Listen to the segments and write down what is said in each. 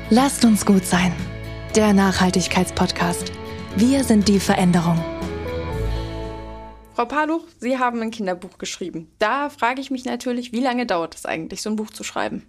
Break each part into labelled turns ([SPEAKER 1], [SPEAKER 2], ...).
[SPEAKER 1] Lasst uns gut sein. Der Nachhaltigkeitspodcast. Wir sind die Veränderung.
[SPEAKER 2] Frau Paluch, Sie haben ein Kinderbuch geschrieben. Da frage ich mich natürlich, wie lange dauert es eigentlich, so ein Buch zu schreiben?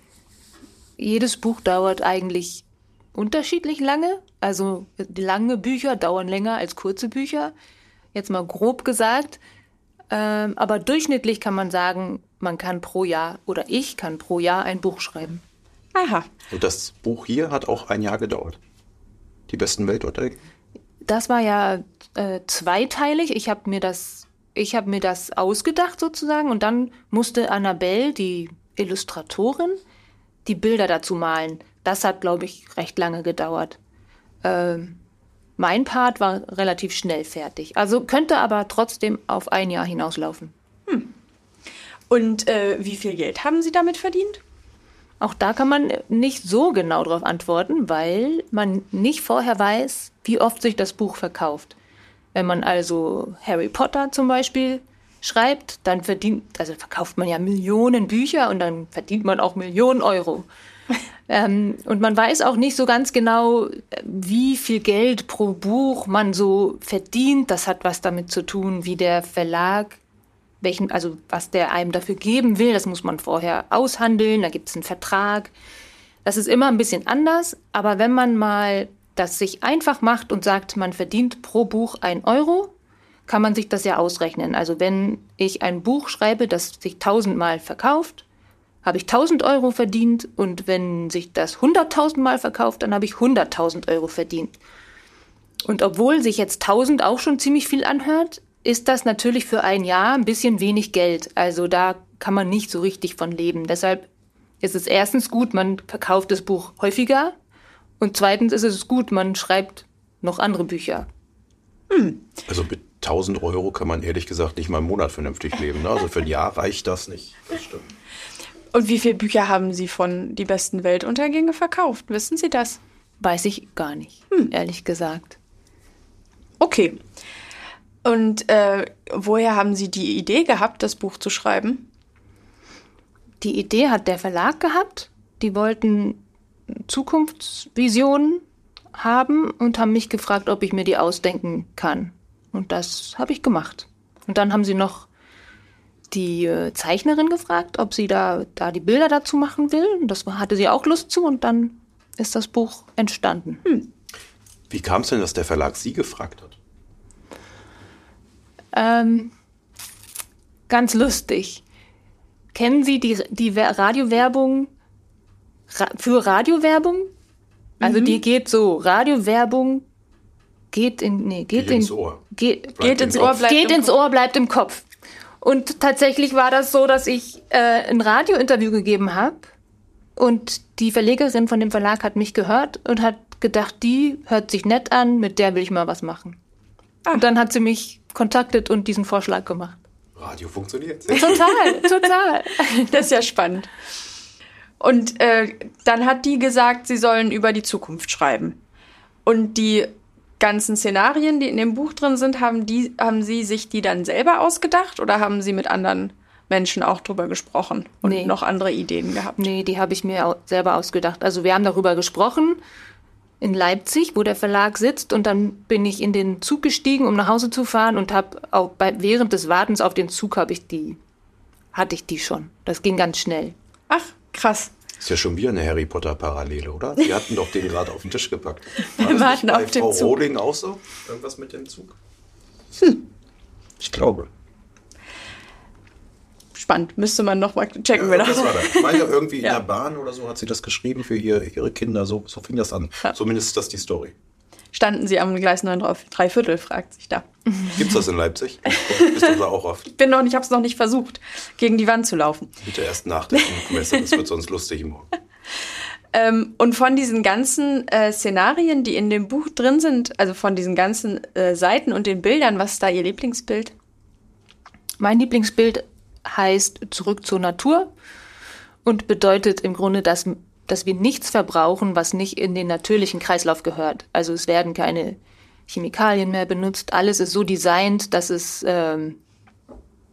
[SPEAKER 3] Jedes Buch dauert eigentlich unterschiedlich lange. Also lange Bücher dauern länger als kurze Bücher. Jetzt mal grob gesagt. Aber durchschnittlich kann man sagen, man kann pro Jahr oder ich kann pro Jahr ein Buch schreiben.
[SPEAKER 2] Aha.
[SPEAKER 4] Und das Buch hier hat auch ein Jahr gedauert. Die besten Weltuntergänge?
[SPEAKER 3] Das war ja zweiteilig. Ich habe mir das ausgedacht sozusagen und dann musste Annabelle, die Illustratorin, die Bilder dazu malen. Das hat, glaube ich, recht lange gedauert. Mein Part war relativ schnell fertig. Also könnte aber trotzdem auf ein Jahr hinauslaufen.
[SPEAKER 2] Und wie viel Geld haben Sie damit verdient?
[SPEAKER 3] Auch da kann man nicht so genau darauf antworten, weil man nicht vorher weiß, wie oft sich das Buch verkauft. Wenn man also Harry Potter zum Beispiel schreibt, dann verkauft man ja Millionen Bücher und dann verdient man auch Millionen Euro. Und man weiß auch nicht so ganz genau, wie viel Geld pro Buch man so verdient. Das hat was damit zu tun, wie der Verlag was der einem dafür geben will, das muss man vorher aushandeln, da gibt es einen Vertrag. Das ist immer ein bisschen anders, aber wenn man mal das sich einfach macht und sagt, man verdient pro Buch 1 Euro, kann man sich das ja ausrechnen. Also wenn ich ein Buch schreibe, das sich 1000 Mal verkauft, habe ich 1000 Euro verdient und wenn sich das 100.000 Mal verkauft, dann habe ich 100.000 Euro verdient. Und obwohl sich jetzt 1000 auch schon ziemlich viel anhört, ist das natürlich für ein Jahr ein bisschen wenig Geld. Also da kann man nicht so richtig von leben. Deshalb ist es erstens gut, man verkauft das Buch häufiger. Und zweitens ist es gut, man schreibt noch andere Bücher.
[SPEAKER 4] Also mit 1000 Euro kann man ehrlich gesagt nicht mal einen Monat vernünftig leben. Ne? Also für ein Jahr reicht das nicht. Das stimmt.
[SPEAKER 2] Und wie viele Bücher haben Sie von Die besten Weltuntergänge verkauft? Wissen Sie das?
[SPEAKER 3] Weiß ich gar nicht, ehrlich gesagt.
[SPEAKER 2] Okay. Und woher haben Sie die Idee gehabt, das Buch zu schreiben?
[SPEAKER 3] Die Idee hat der Verlag gehabt. Die wollten Zukunftsvisionen haben und haben mich gefragt, ob ich mir die ausdenken kann. Und das habe ich gemacht. Und dann haben sie noch die Zeichnerin gefragt, ob sie da die Bilder dazu machen will. Und das hatte sie auch Lust zu und dann ist das Buch entstanden.
[SPEAKER 4] Wie kam es denn, dass der Verlag Sie gefragt hat?
[SPEAKER 3] Ganz lustig. Kennen Sie die Radiowerbung für Radiowerbung? Also die geht so, Radiowerbung geht ins Ohr. Geht ins Ohr, bleibt im Kopf. Und tatsächlich war das so, dass ich ein Radiointerview gegeben habe und die Verlegerin von dem Verlag hat mich gehört und hat gedacht, die hört sich nett an, mit der will ich mal was machen. Und dann hat sie mich kontaktet und diesen Vorschlag gemacht.
[SPEAKER 4] Radio funktioniert.
[SPEAKER 3] Total.
[SPEAKER 2] Das ist ja spannend. Und dann hat die gesagt, sie sollen über die Zukunft schreiben. Und die ganzen Szenarien, die in dem Buch drin sind, haben Sie sich die dann selber ausgedacht oder haben Sie mit anderen Menschen auch drüber gesprochen und noch andere Ideen gehabt? Nee, die habe ich mir selber ausgedacht. Also wir haben darüber gesprochen in Leipzig, wo der Verlag sitzt, und dann bin ich in den Zug gestiegen, um nach Hause zu fahren und habe auch während des Wartens auf den Zug hatte ich die schon. Das ging ganz schnell. Ach, krass.
[SPEAKER 4] Ist ja schon wieder eine Harry Potter Parallele, oder? Sie hatten doch den gerade auf den Tisch gepackt.
[SPEAKER 2] Wir warten auf den
[SPEAKER 4] Frau
[SPEAKER 2] Zug.
[SPEAKER 4] Rowling auch so? Irgendwas mit dem Zug? Ich glaube.
[SPEAKER 2] Spannend, müsste man noch mal checken.
[SPEAKER 4] Ja, das war das. Ich meine, irgendwie in der Bahn oder so hat sie das geschrieben für ihre Kinder. So fing das an. Ja. Zumindest ist das die Story.
[SPEAKER 2] Standen Sie am Gleis 9 3/4, fragt sich da.
[SPEAKER 4] Gibt's das in Leipzig? Bist du da auch oft?
[SPEAKER 2] Ich habe es noch nicht versucht, gegen die Wand zu laufen.
[SPEAKER 4] Bitte erst nach der Messe, das wird sonst lustig im Morgen.
[SPEAKER 2] Und von diesen ganzen Szenarien, die in dem Buch drin sind, also von diesen ganzen Seiten und den Bildern, was ist da Ihr Lieblingsbild?
[SPEAKER 3] Mein Lieblingsbild heißt Zurück zur Natur und bedeutet im Grunde, dass wir nichts verbrauchen, was nicht in den natürlichen Kreislauf gehört. Also es werden keine Chemikalien mehr benutzt. Alles ist so designt, dass es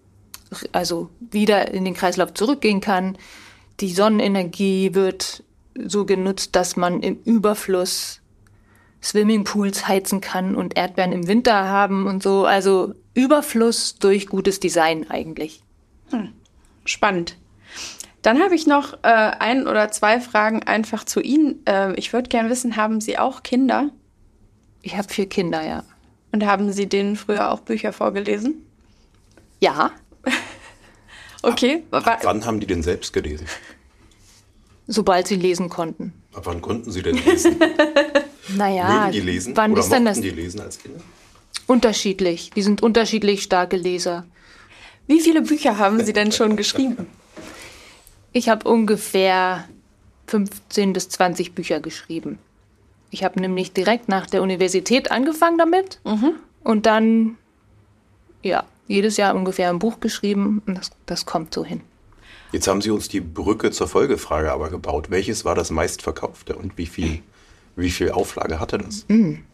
[SPEAKER 3] also wieder in den Kreislauf zurückgehen kann. Die Sonnenenergie wird so genutzt, dass man im Überfluss Swimmingpools heizen kann und Erdbeeren im Winter haben und so. Also Überfluss durch gutes Design eigentlich.
[SPEAKER 2] Spannend. Dann habe ich noch 1 oder 2 Fragen einfach zu Ihnen. Ich würde gerne wissen, haben Sie auch Kinder?
[SPEAKER 3] Ich habe 4 Kinder, ja.
[SPEAKER 2] Und haben Sie denen früher auch Bücher vorgelesen?
[SPEAKER 3] Ja.
[SPEAKER 2] Okay.
[SPEAKER 4] Wann haben die denn selbst gelesen?
[SPEAKER 3] Sobald sie lesen konnten.
[SPEAKER 4] Ab wann konnten sie denn lesen?
[SPEAKER 3] Naja,
[SPEAKER 4] Mögen die lesen?
[SPEAKER 3] wann
[SPEAKER 4] Oder
[SPEAKER 3] ist denn
[SPEAKER 4] mochten
[SPEAKER 3] das?
[SPEAKER 4] die lesen als Kinder?
[SPEAKER 3] Unterschiedlich. Die sind unterschiedlich starke Leser.
[SPEAKER 2] Wie viele Bücher haben Sie denn schon geschrieben?
[SPEAKER 3] Ich habe ungefähr 15 bis 20 Bücher geschrieben. Ich habe nämlich direkt nach der Universität angefangen damit und dann, ja, jedes Jahr ungefähr ein Buch geschrieben und das kommt so hin.
[SPEAKER 4] Jetzt haben Sie uns die Brücke zur Folgefrage aber gebaut. Welches war das meistverkaufte und wie viel Auflage hatte das?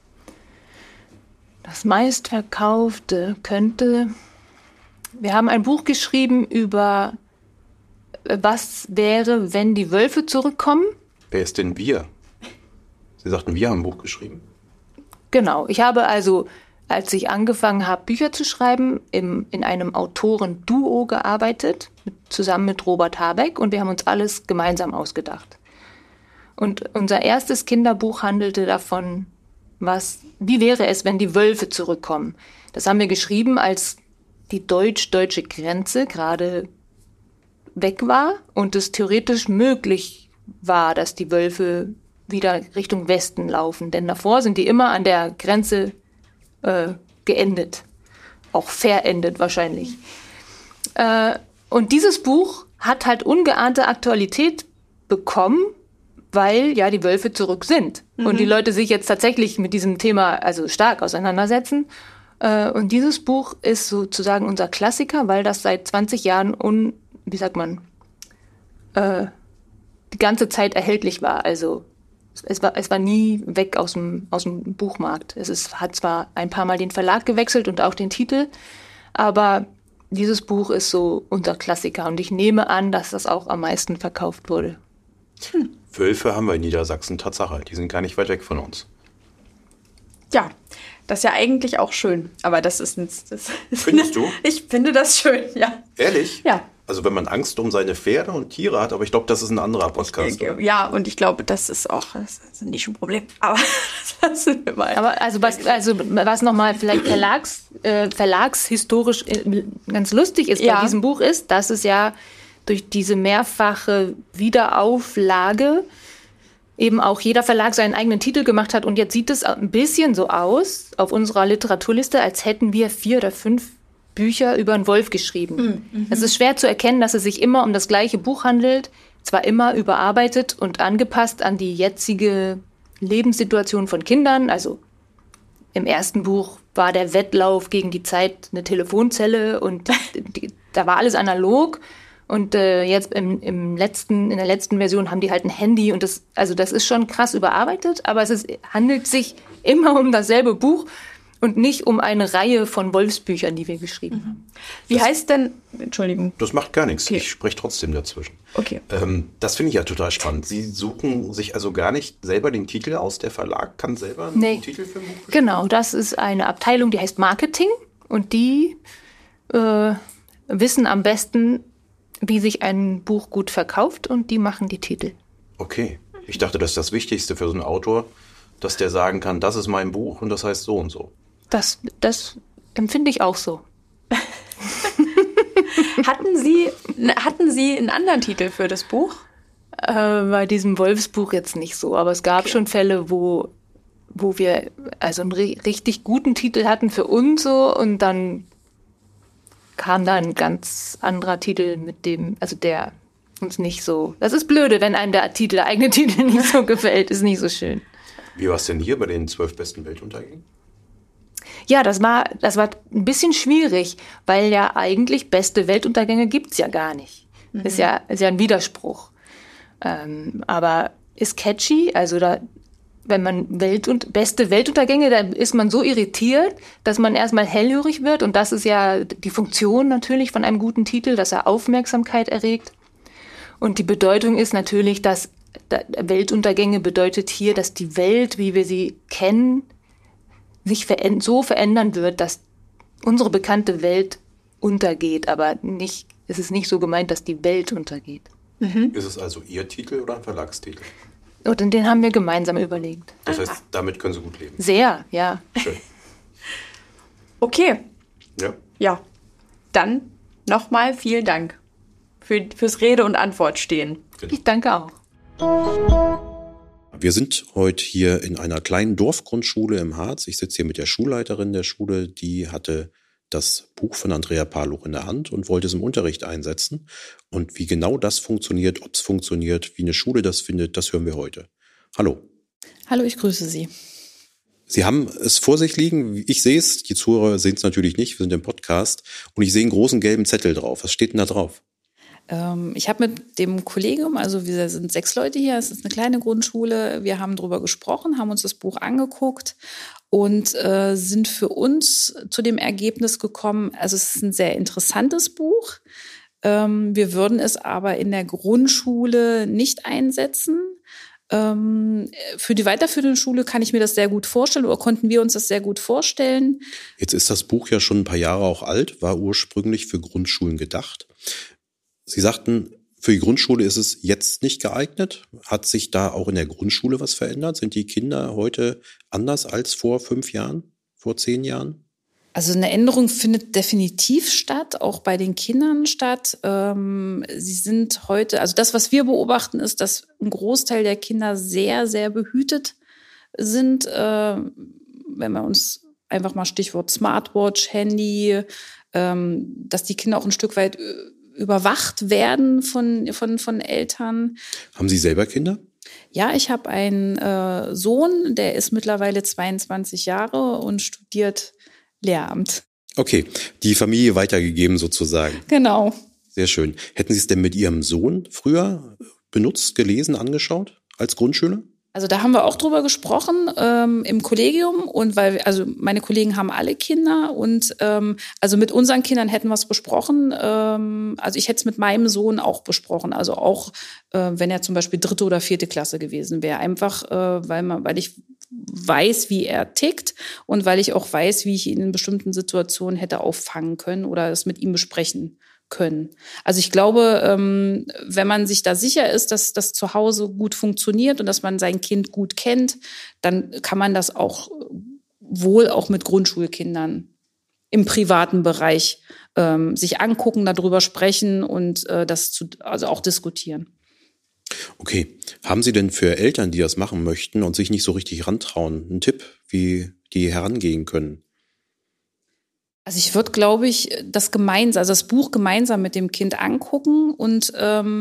[SPEAKER 3] Das meistverkaufte wir haben ein Buch geschrieben über was wäre, wenn die Wölfe zurückkommen.
[SPEAKER 4] Wer ist denn wir? Sie sagten, wir haben ein Buch geschrieben.
[SPEAKER 3] Genau, ich habe also, als ich angefangen habe, Bücher zu schreiben, in einem Autorenduo gearbeitet, zusammen mit Robert Habeck, und wir haben uns alles gemeinsam ausgedacht. Und unser erstes Kinderbuch handelte davon, wie wäre es, wenn die Wölfe zurückkommen. Das haben wir geschrieben, als die deutsch-deutsche Grenze gerade weg war und es theoretisch möglich war, dass die Wölfe wieder Richtung Westen laufen. Denn davor sind die immer an der Grenze geendet. Auch verendet wahrscheinlich. Und dieses Buch hat halt ungeahnte Aktualität bekommen, weil ja die Wölfe zurück sind. Und die Leute sich jetzt tatsächlich mit diesem Thema also stark auseinandersetzen. Und dieses Buch ist sozusagen unser Klassiker, weil das seit 20 Jahren die ganze Zeit erhältlich war. Also es war nie weg aus dem Buchmarkt. Hat zwar ein paar Mal den Verlag gewechselt und auch den Titel, aber dieses Buch ist so unser Klassiker und ich nehme an, dass das auch am meisten verkauft wurde.
[SPEAKER 4] Wölfe haben wir in Niedersachsen, Tatsache. Die sind gar nicht weit weg von uns.
[SPEAKER 2] Ja, das ist ja eigentlich auch schön, aber das ist
[SPEAKER 4] Findest du?
[SPEAKER 2] Ich finde das schön, ja.
[SPEAKER 4] Ehrlich?
[SPEAKER 2] Ja.
[SPEAKER 4] Also wenn man Angst um seine Pferde und Tiere hat, aber ich glaube, das ist ein anderer Podcast.
[SPEAKER 2] Ja, und ich glaube, das ist nicht ein Problem, aber das sind wir mal.
[SPEAKER 3] Aber was nochmal vielleicht verlagshistorisch ganz lustig ist bei diesem Buch ist, dass es ja durch diese mehrfache Wiederauflage eben auch jeder Verlag seinen eigenen Titel gemacht hat und jetzt sieht es ein bisschen so aus auf unserer Literaturliste, als hätten wir 4 oder 5 Bücher über einen Wolf geschrieben. Es ist schwer zu erkennen, dass es sich immer um das gleiche Buch handelt, zwar immer überarbeitet und angepasst an die jetzige Lebenssituation von Kindern. Also im ersten Buch war der Wettlauf gegen die Zeit eine Telefonzelle und da war alles analog. Und jetzt in der letzten Version haben die halt ein Handy und das ist schon krass überarbeitet, aber handelt sich immer um dasselbe Buch. Und nicht um eine Reihe von Wolfsbüchern, die wir geschrieben haben.
[SPEAKER 2] Wie heißt denn, Entschuldigung.
[SPEAKER 4] Das macht gar nichts,
[SPEAKER 2] Okay.
[SPEAKER 4] Ich spreche trotzdem dazwischen.
[SPEAKER 2] Okay.
[SPEAKER 4] Das finde ich ja total spannend. Sie suchen sich also gar nicht selber den Titel aus, der Verlag kann selber einen Titel für ein Buch bestimmen?
[SPEAKER 3] Genau, das ist eine Abteilung, die heißt Marketing und die wissen am besten, wie sich ein Buch gut verkauft und die machen die Titel.
[SPEAKER 4] Okay, ich dachte, das ist das Wichtigste für so einen Autor, dass der sagen kann, das ist mein Buch und das heißt so und so.
[SPEAKER 3] Das empfinde ich auch so.
[SPEAKER 2] Hatten Sie einen anderen Titel für das Buch?
[SPEAKER 3] Bei diesem Wolfsbuch jetzt nicht so, aber es gab schon Fälle, wo wir also einen richtig guten Titel hatten für uns so und dann kam da ein ganz anderer Titel mit dem, also der uns nicht so. Das ist blöde, wenn einem der eigene Titel nicht so gefällt, ist nicht so schön.
[SPEAKER 4] Wie war es denn hier bei den 12 besten Weltuntergängen?
[SPEAKER 3] Ja, das war ein bisschen schwierig, weil ja eigentlich beste Weltuntergänge gibt's ja gar nicht. Ist ja ein Widerspruch. Aber ist catchy, also wenn man beste Weltuntergänge, da ist man so irritiert, dass man erstmal hellhörig wird und das ist ja die Funktion natürlich von einem guten Titel, dass er Aufmerksamkeit erregt. Und die Bedeutung ist natürlich, dass Weltuntergänge bedeutet hier, dass die Welt, wie wir sie kennen, sich so verändern wird, dass unsere bekannte Welt untergeht. Aber es ist nicht so gemeint, dass die Welt untergeht.
[SPEAKER 4] Ist es also Ihr Titel oder ein Verlagstitel?
[SPEAKER 3] Und den haben wir gemeinsam überlegt.
[SPEAKER 4] Das heißt, damit können Sie gut leben.
[SPEAKER 3] Sehr, ja.
[SPEAKER 4] Schön.
[SPEAKER 2] Okay.
[SPEAKER 4] Ja.
[SPEAKER 2] Ja. Dann nochmal vielen Dank fürs Rede und Antwort stehen.
[SPEAKER 3] Ich danke auch.
[SPEAKER 4] Wir sind heute hier in einer kleinen Dorfgrundschule im Harz. Ich sitze hier mit der Schulleiterin der Schule. Die hatte das Buch von Andrea Paluch in der Hand und wollte es im Unterricht einsetzen. Und wie genau das funktioniert, ob es funktioniert, wie eine Schule das findet, das hören wir heute. Hallo.
[SPEAKER 5] Hallo, ich grüße Sie.
[SPEAKER 4] Sie haben es vor sich liegen. Ich sehe es, die Zuhörer sehen es natürlich nicht. Wir sind im Podcast und ich sehe einen großen gelben Zettel drauf. Was steht denn da drauf?
[SPEAKER 5] Ich habe mit dem Kollegium, also wir sind 6 Leute hier, es ist eine kleine Grundschule, wir haben drüber gesprochen, haben uns das Buch angeguckt und sind für uns zu dem Ergebnis gekommen, also es ist ein sehr interessantes Buch. Wir würden es aber in der Grundschule nicht einsetzen. Für die weiterführende Schule kann ich mir das sehr gut vorstellen oder konnten wir uns das sehr gut vorstellen.
[SPEAKER 4] Jetzt ist das Buch ja schon ein paar Jahre auch alt, war ursprünglich für Grundschulen gedacht. Sie sagten, für die Grundschule ist es jetzt nicht geeignet. Hat sich da auch in der Grundschule was verändert? Sind die Kinder heute anders als vor 5 Jahren, vor 10 Jahren?
[SPEAKER 5] Also eine Änderung findet definitiv statt, auch bei den Kindern statt. Sie sind heute, also das, was wir beobachten, ist, dass ein Großteil der Kinder sehr, sehr behütet sind. Wenn wir uns einfach mal Stichwort Smartwatch, Handy, dass die Kinder auch ein Stück weit überwacht werden von Eltern.
[SPEAKER 4] Haben Sie selber Kinder?
[SPEAKER 5] Ja, ich habe einen Sohn, der ist mittlerweile 22 Jahre und studiert Lehramt.
[SPEAKER 4] Okay, die Familie weitergegeben sozusagen.
[SPEAKER 5] Genau.
[SPEAKER 4] Sehr schön. Hätten Sie es denn mit Ihrem Sohn früher benutzt, gelesen, angeschaut als Grundschüler?
[SPEAKER 5] Also da haben wir auch drüber gesprochen im Kollegium und also meine Kollegen haben alle Kinder und also mit unseren Kindern hätten wir es besprochen. Also ich hätte es mit meinem Sohn auch besprochen. Also auch wenn er zum Beispiel 3. oder 4. Klasse gewesen wäre. Einfach weil ich weiß, wie er tickt und weil ich auch weiß, wie ich ihn in bestimmten Situationen hätte auffangen können oder es mit ihm besprechen können. Also ich glaube, wenn man sich da sicher ist, dass das zu Hause gut funktioniert und dass man sein Kind gut kennt, dann kann man das auch wohl auch mit Grundschulkindern im privaten Bereich sich angucken, darüber sprechen und also auch diskutieren.
[SPEAKER 4] Okay. Haben Sie denn für Eltern, die das machen möchten und sich nicht so richtig rantrauen, einen Tipp, wie die herangehen können?
[SPEAKER 5] Also ich würde, glaube ich, das Buch gemeinsam mit dem Kind angucken und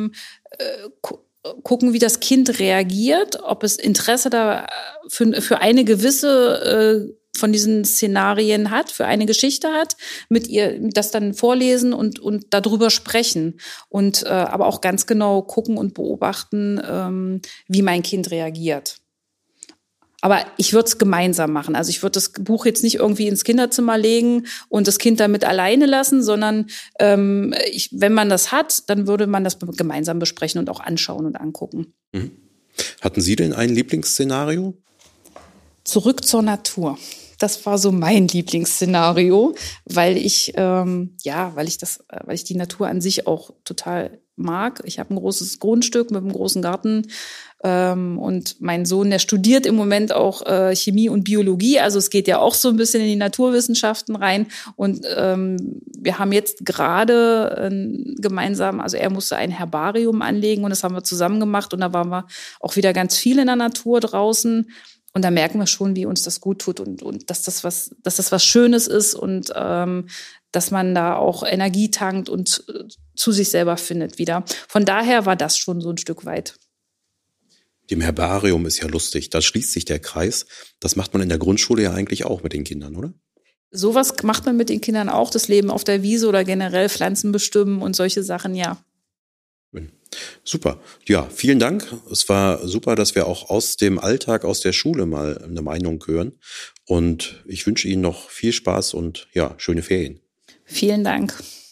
[SPEAKER 5] gucken, wie das Kind reagiert, ob es Interesse da für eine gewisse von diesen Szenarien hat, für eine Geschichte hat, mit ihr das dann vorlesen und darüber sprechen und aber auch ganz genau gucken und beobachten, wie mein Kind reagiert. Aber ich würde es gemeinsam machen. Also ich würde das Buch jetzt nicht irgendwie ins Kinderzimmer legen und das Kind damit alleine lassen, sondern wenn man das hat, dann würde man das gemeinsam besprechen und auch anschauen und angucken.
[SPEAKER 4] Mhm. Hatten Sie denn ein Lieblingsszenario?
[SPEAKER 5] Zurück zur Natur. Das war so mein Lieblingsszenario, weil ich die Natur an sich auch total mag. Ich habe ein großes Grundstück mit einem großen Garten und mein Sohn, der studiert im Moment auch Chemie und Biologie. Also es geht ja auch so ein bisschen in die Naturwissenschaften rein. Und wir haben jetzt gerade gemeinsam, also er musste ein Herbarium anlegen und das haben wir zusammen gemacht. Und da waren wir auch wieder ganz viel in der Natur draußen. Und da merken wir schon, wie uns das gut tut und dass das was Schönes ist und dass man da auch Energie tankt und zu sich selber findet wieder. Von daher war das schon so ein Stück weit.
[SPEAKER 4] Dem Herbarium ist ja lustig, da schließt sich der Kreis. Das macht man in der Grundschule ja eigentlich auch mit den Kindern, oder?
[SPEAKER 5] Sowas macht man mit den Kindern auch, das Leben auf der Wiese oder generell Pflanzen bestimmen und solche Sachen, ja.
[SPEAKER 4] Super. Ja, vielen Dank. Es war super, dass wir auch aus dem Alltag, aus der Schule mal eine Meinung hören. Und ich wünsche Ihnen noch viel Spaß und ja, schöne Ferien.
[SPEAKER 5] Vielen Dank.